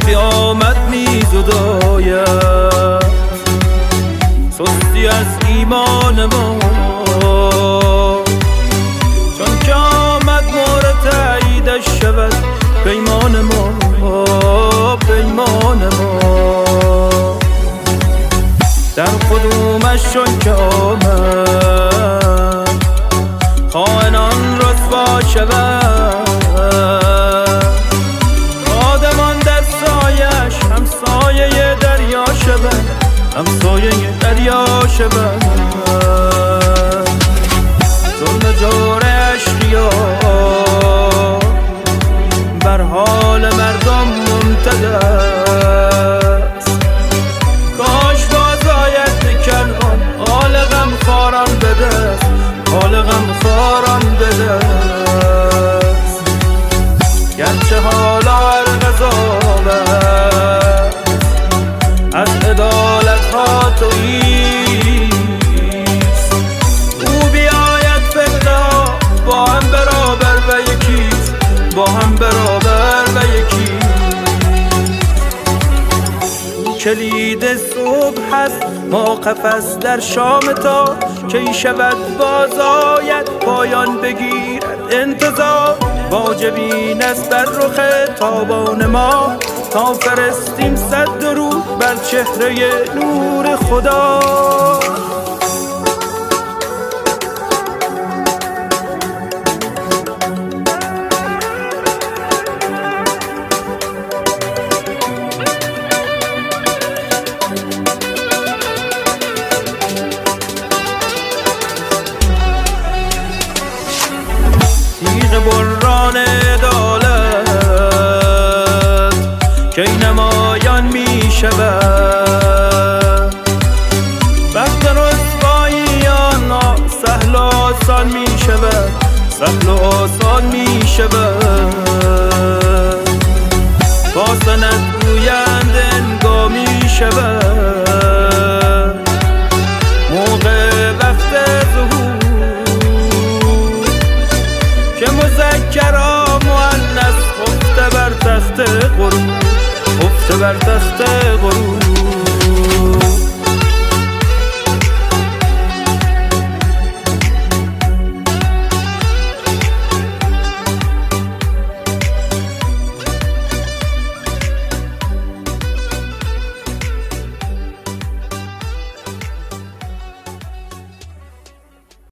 قیامت می‌زداید. سستی از ایمان ما چون که آمد مورد تاییدش شود پیمان ما، پیمان ما. در قدومش چون که آمد خائنان رسوا شود. آدمان در سایش همسایه دریا شود، همسایه دریا شود. ظلم جور اشقیا بر حال مردم ممتدست. کاش باز آید کنان حال غم خاران بدست، حال غم خاران بدست. گرچه حالا هر قضاوت از عدالت ها توییست. او بیاید فقده با هم برابر و یکیست، با هم برابر و یکی. کلید صبح هست ما قفس در شام تا کی شود باز آید پایان بگیرد انتظار. واجبین است بر رخ تابان ما تا فرستیم 100 درود بر چهره نور خدا. تیغ بران عدالت کی نمایان می شود. وقت رسواییان سهل و آسان می شود، سهل و آسان می شود.